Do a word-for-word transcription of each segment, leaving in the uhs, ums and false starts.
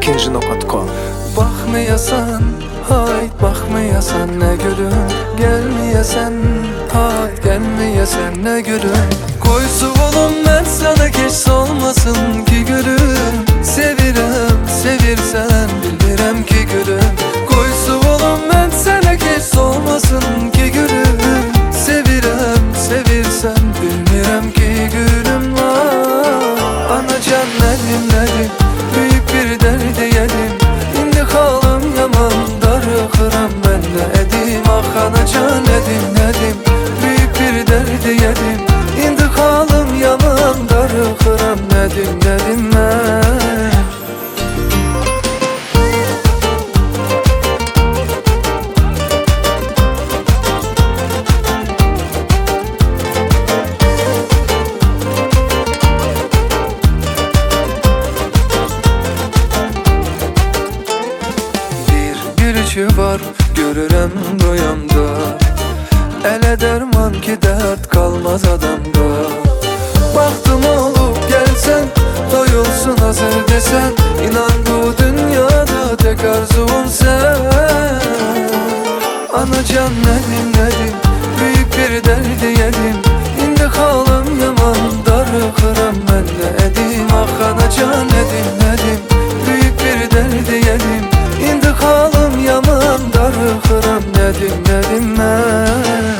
ikinci nokta com. Bakmayasan, hayt bakmayasan ne gülüm. Gelmeyesen, hayt gelmeyesen ne gülüm. Koysu oğlum ben sana geç olmasın ki gülüm. Sevirem, sevirsen bilmirem ki gülüm. Koysu oğlum ben sana geç olmasın ki gülüm. Sevirem, sevirsen bilmirem ki gülüm. Ah, anacan nedim nedim, büyük bir derdi yedim. İndi halım yaman, darıxıram ben ne edim. Ah anacan nedim nedim, büyük bir derdi yedim. İndi halım yaman, darıxıram nedim nedim ben. Gülüşü var, görürəm doyamda. Elə dərman ki dərd qalmaz adamda. Baxtım olub gəlsən, doyulsun hazır desən. İnan bu dünyada tek arzum sen. Anacan nədim nədim, büyük bir dərdi yedim. İndi halım yaman, darıxıram mən nə edim. Ah anacan nədim nədim, büyük bir dərdi yedim. İndi halım yaman, darıxıram nedim nedim mən.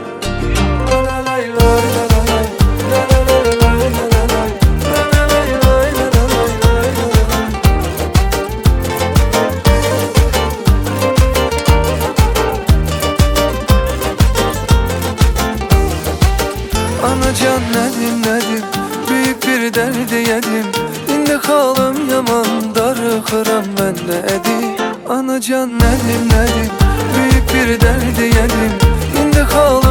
Anacan nedim nedim, büyük bir derdi yedim. İndi halım yaman, darıxıram mən nə edim. Anacan nedim nedim, büyük bir derdi yedim. İndi halım